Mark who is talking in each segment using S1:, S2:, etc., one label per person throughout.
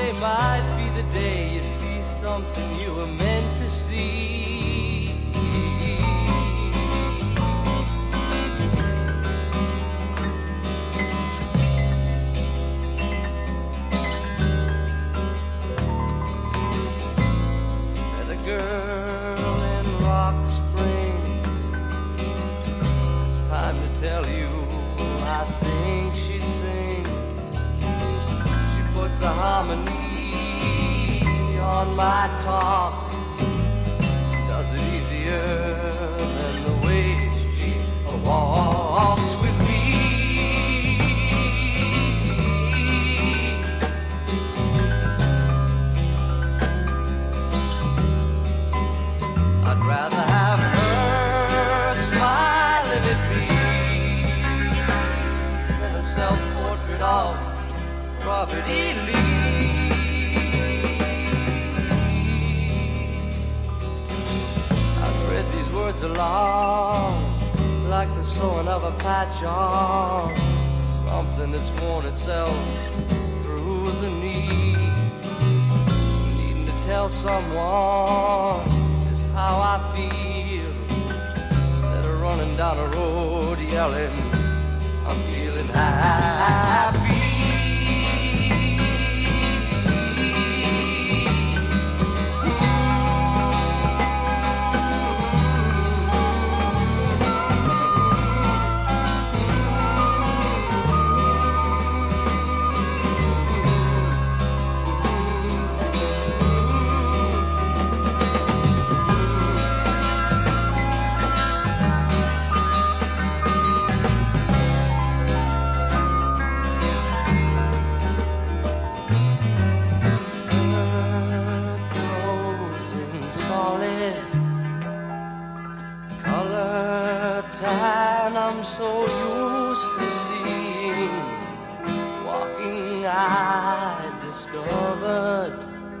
S1: Today might be the day you see something you were meant to see. Met a girl in Rock Springs. It's time to tell you, I think she sings. She puts a harmony on my talk, does it easier than the way she walks with me. I'd rather have her smiling at me than a self-portrait of Robert E. Lee. Words along like the sewing of a patch on something that's worn itself through the knee. Needing to tell someone just how I feel instead of running down a road yelling, I'm feeling happy. I'm so used to seeing. Walking, I discovered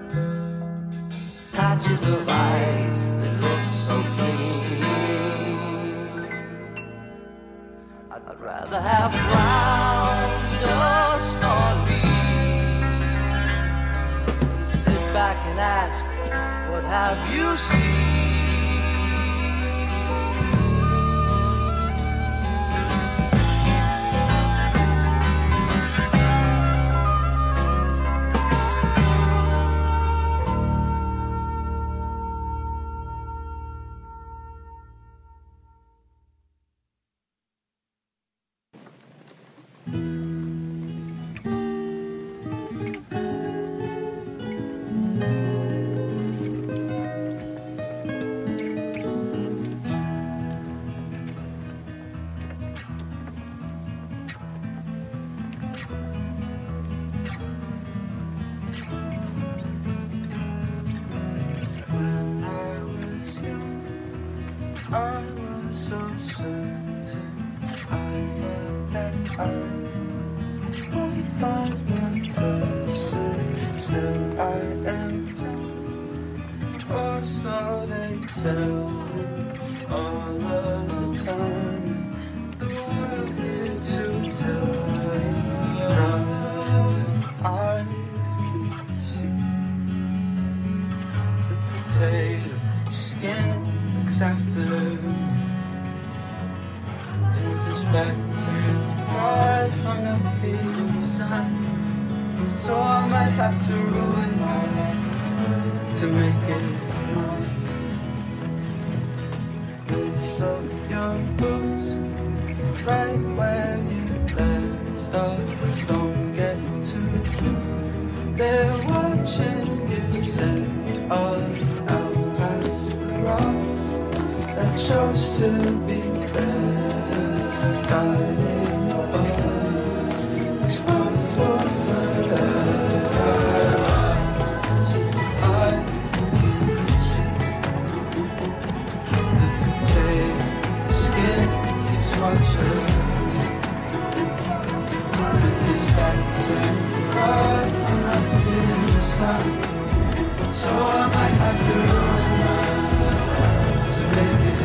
S1: patches of ice that look so clean. I'd rather have brown dust on me than sit back and ask, what have you seen? So I might have to make it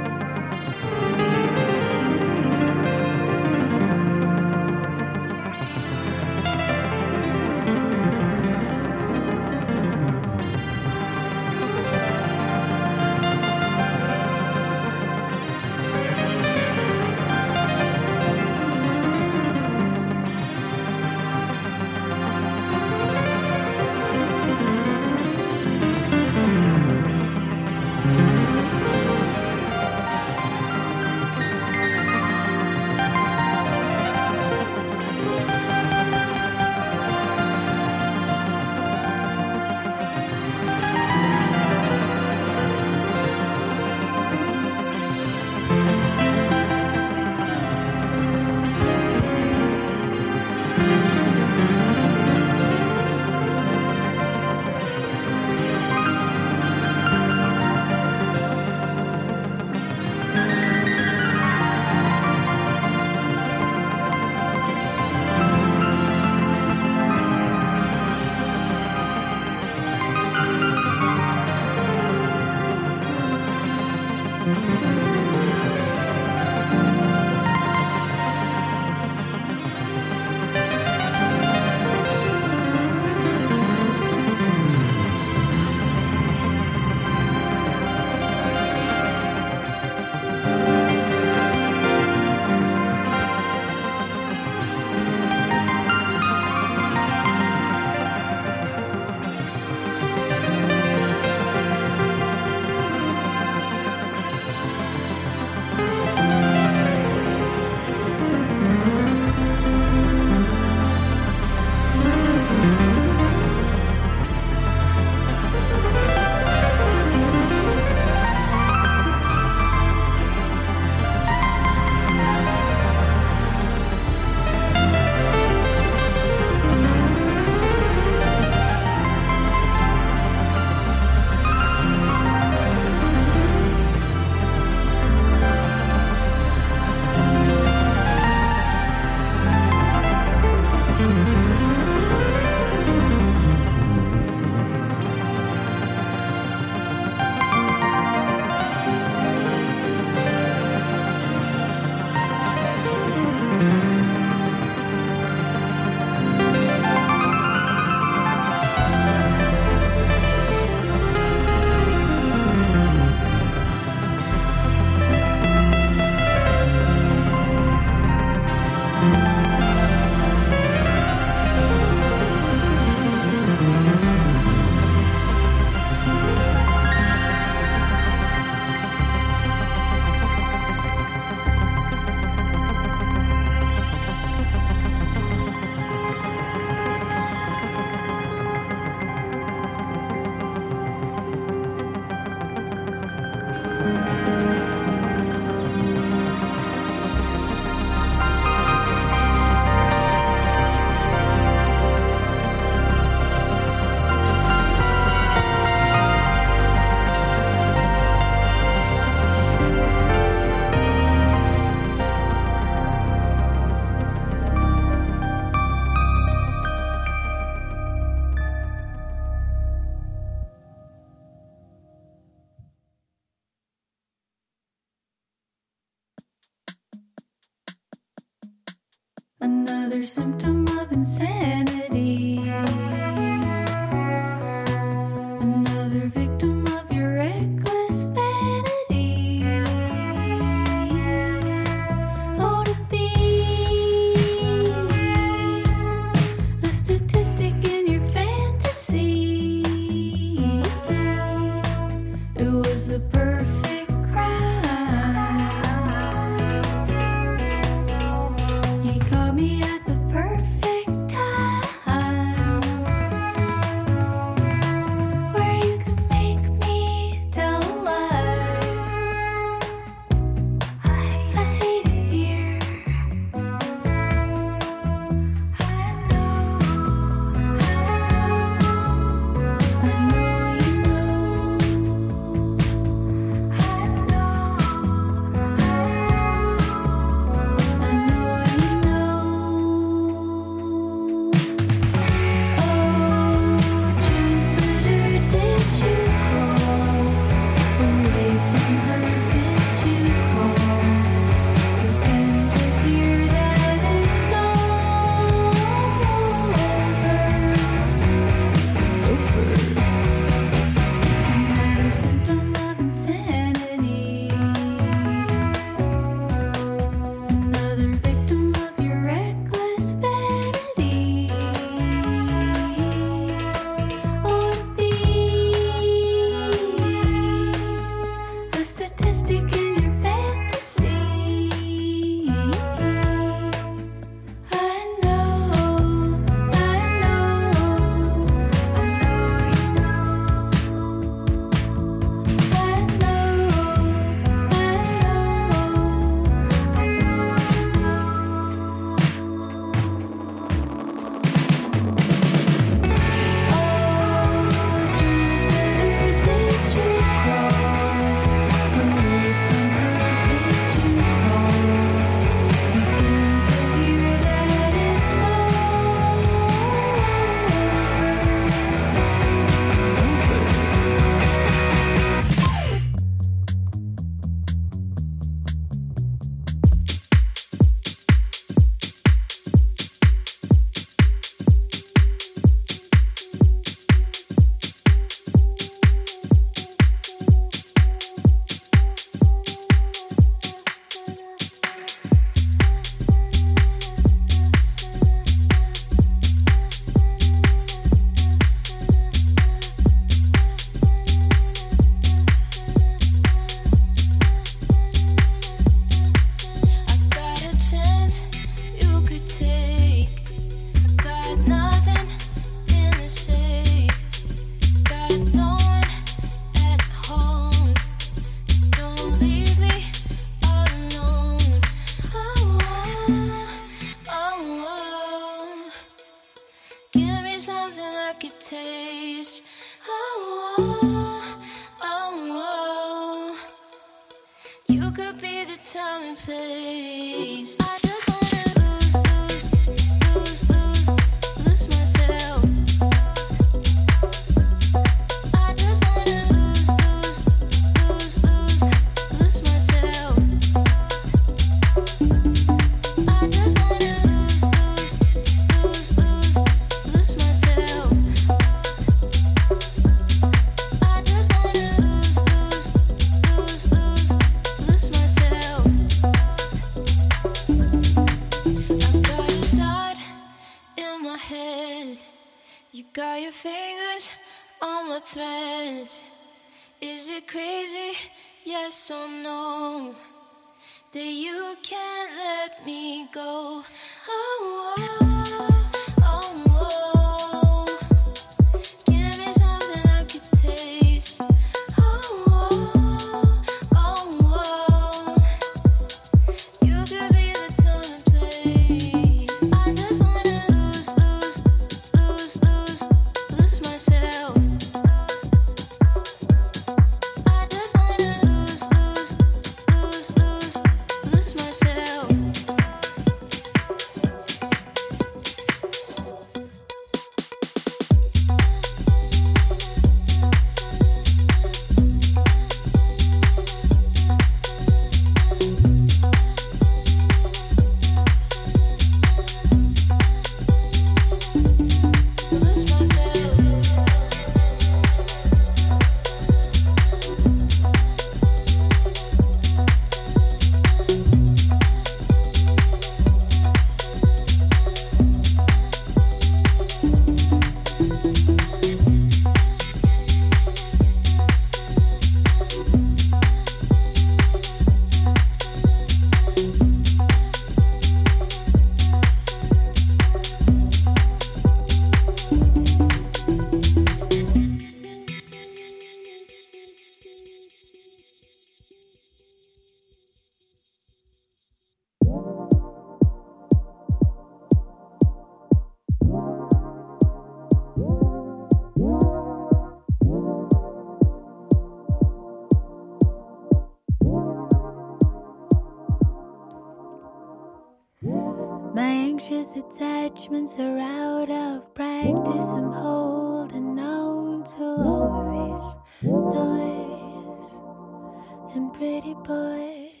S2: judgments are out of practice. I'm holding on to all this noise and pretty boys.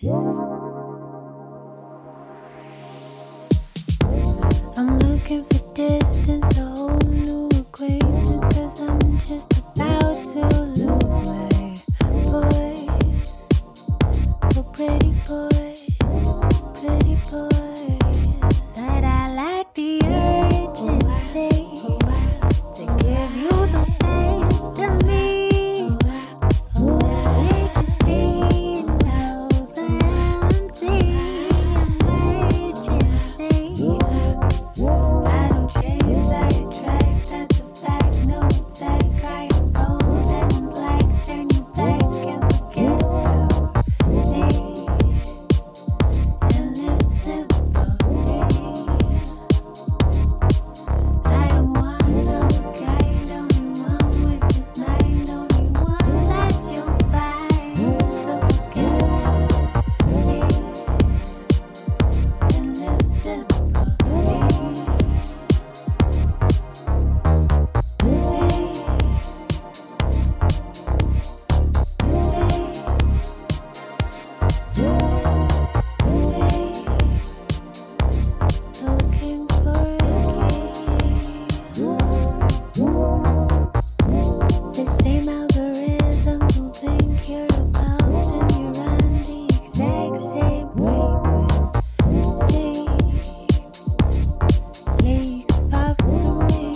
S2: I'm looking for distance, a whole new acquaintance, 'cause I'm just about to lose my voice. For pretty boys, but I like the urgency to give you the best of me. Sleep is being over empty emergency. I don't chase, I attract, that's a fact, no attack. I am gold and black, turn you back and forget about me. And live simply. I am one of a kind, only one with this mind, only one that you'll find. So forget about me. And live simply. Looking for a key. The same algorithm will think you're about, and you're on the exact same frequency. Please far from me.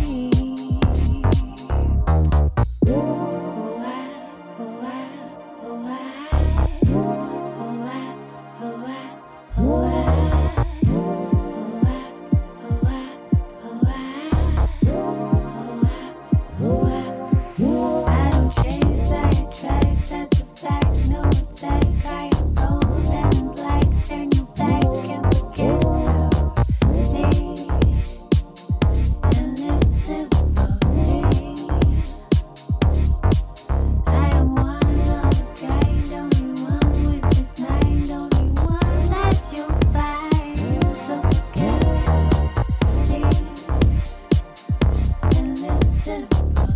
S2: I don't chase, I attract, that's a fact, no attack. I am gold and black, turn you back and forget about me. And live simply. I am one of a kind, only one with this mind, only one that you'll find. So forget about me. And live simply.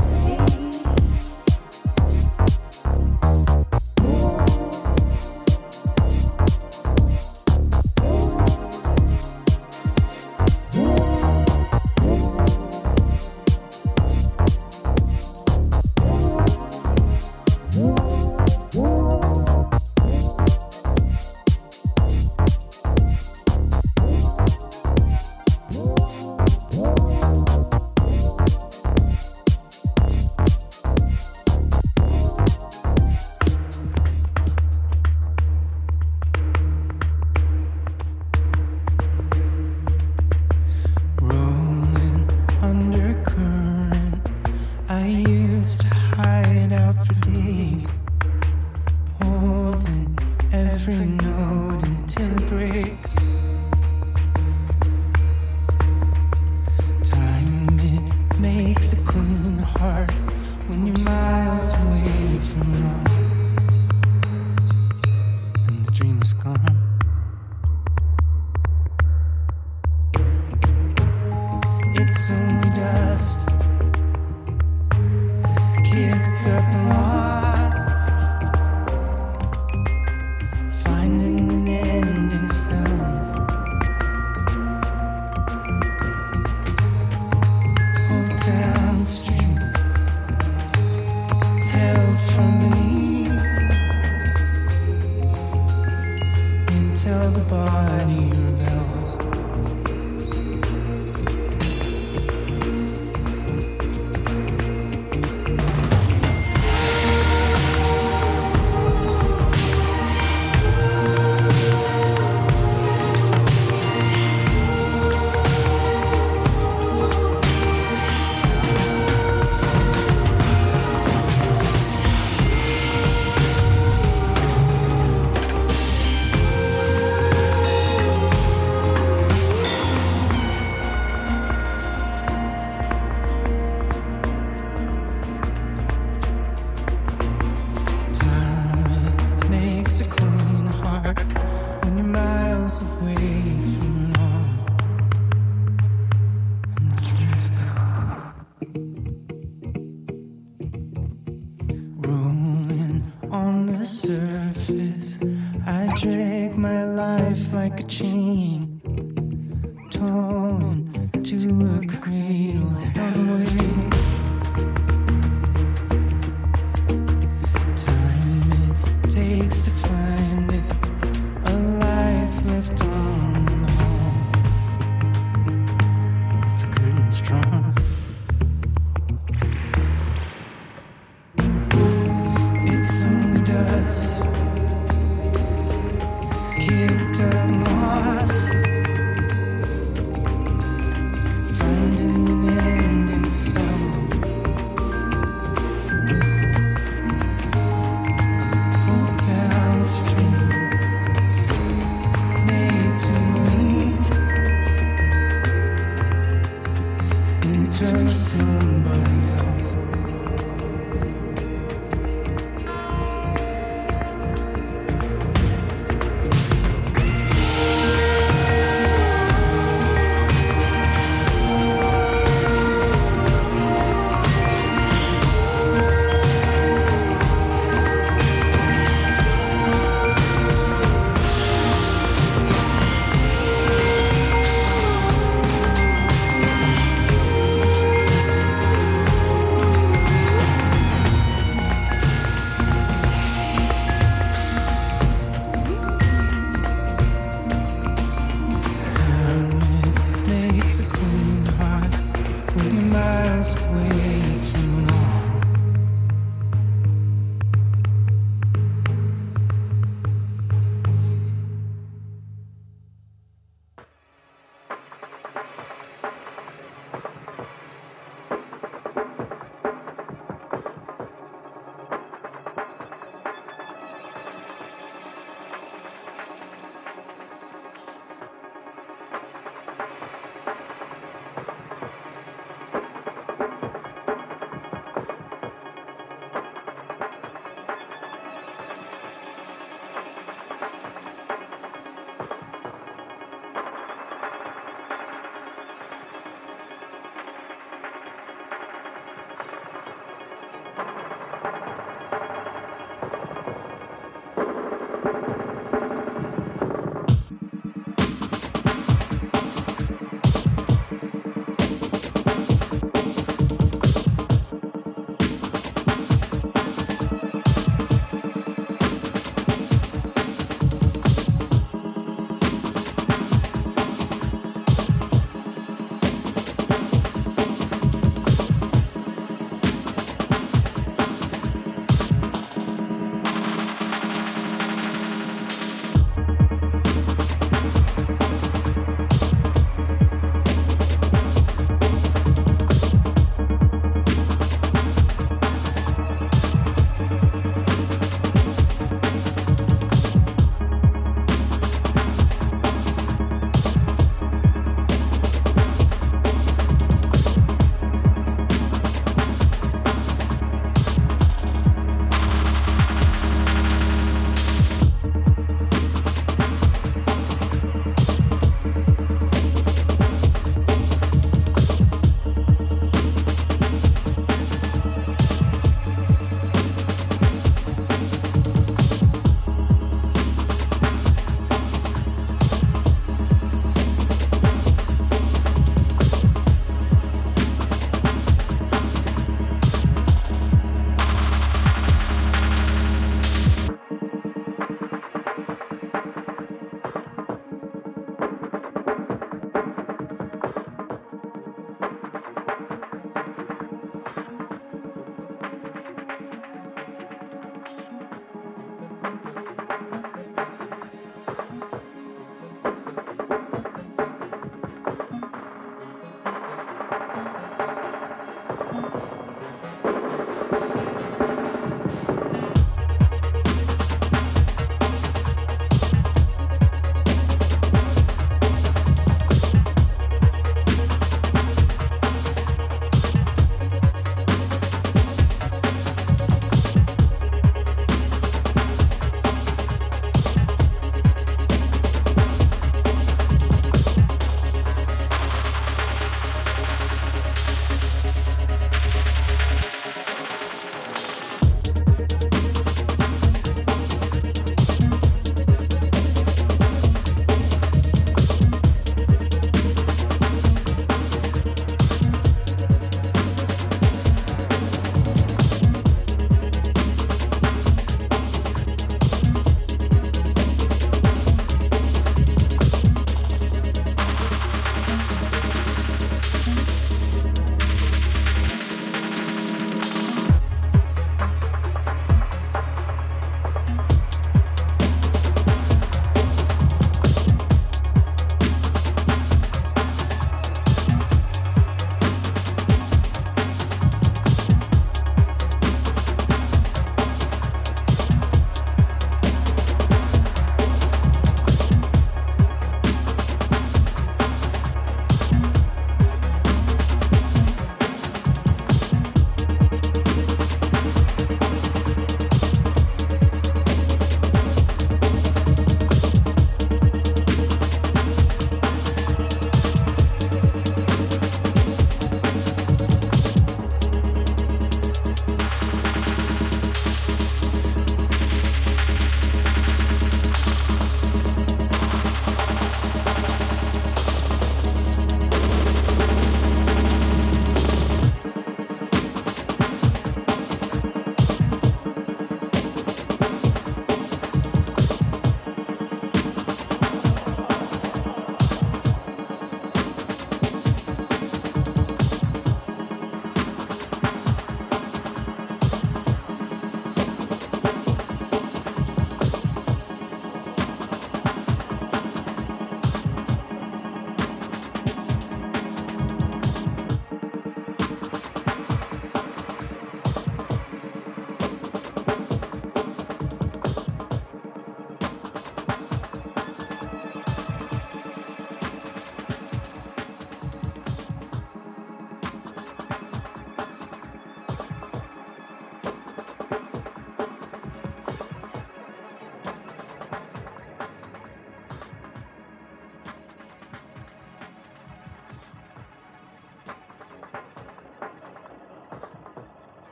S3: Rolling undercurrent, I used to hide out for days, holding every note until it breaks. Time, it makes a clean heart when you're miles away from it all, and the dream is gone. It's only dust, kicked up and lost, finding an end in some. Pulled downstream, held from beneath, until the body rebels. surface, I drag my life like a chain, torn to a cradle, held away. Time it takes to find it, a light's left on in the hall, with the curtains drawn. It's only dust, kicked up and lost, finding an end in itself. Pulled downstream, made to believe into somebody else.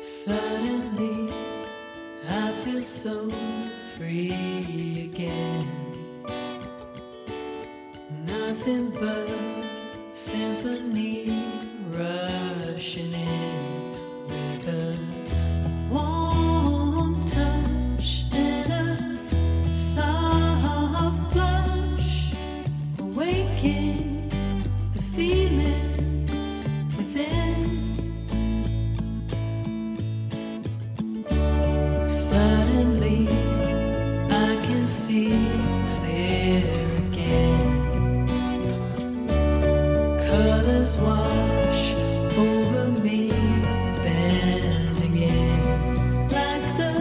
S3: Suddenly, I feel so free again. Nothing but symphony rushing in with a warm touch and a soft blush, awaken the feeling within. Suddenly, I can see clear again. Colors wash over me, bending in like the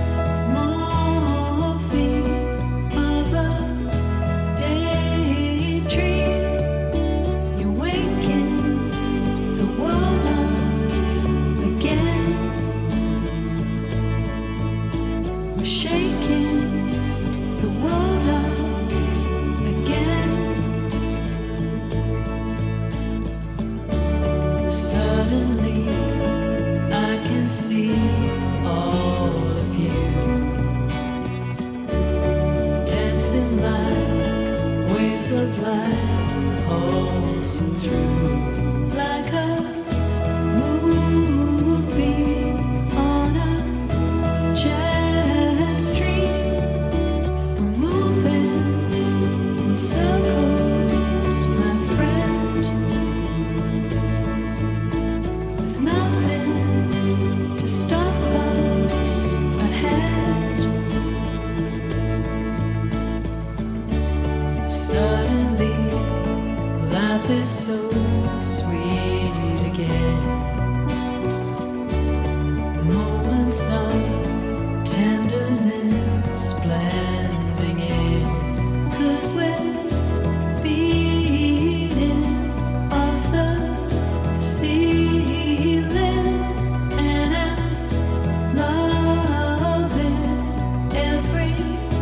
S3: morphine of a daydream. You waken the world up again. We're shaking the world up again. Suddenly, I can see all of you dancing like waves of light, pulsing through like a moonbeam on a jet stream. We're moving in circles, my friend, with nothing to stop us ahead. Suddenly, life is so sweet again. Moments of tenderness blending in, 'cause we're beating off the ceiling, and I love it every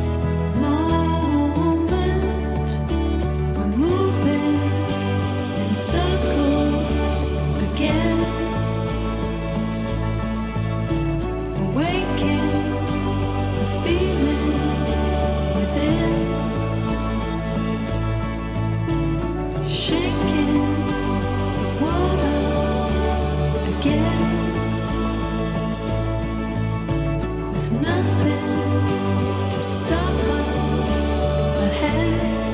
S3: moment. We're moving in circles again. Awaken the feeling within, shaking the world up again, with nothing to stop us ahead.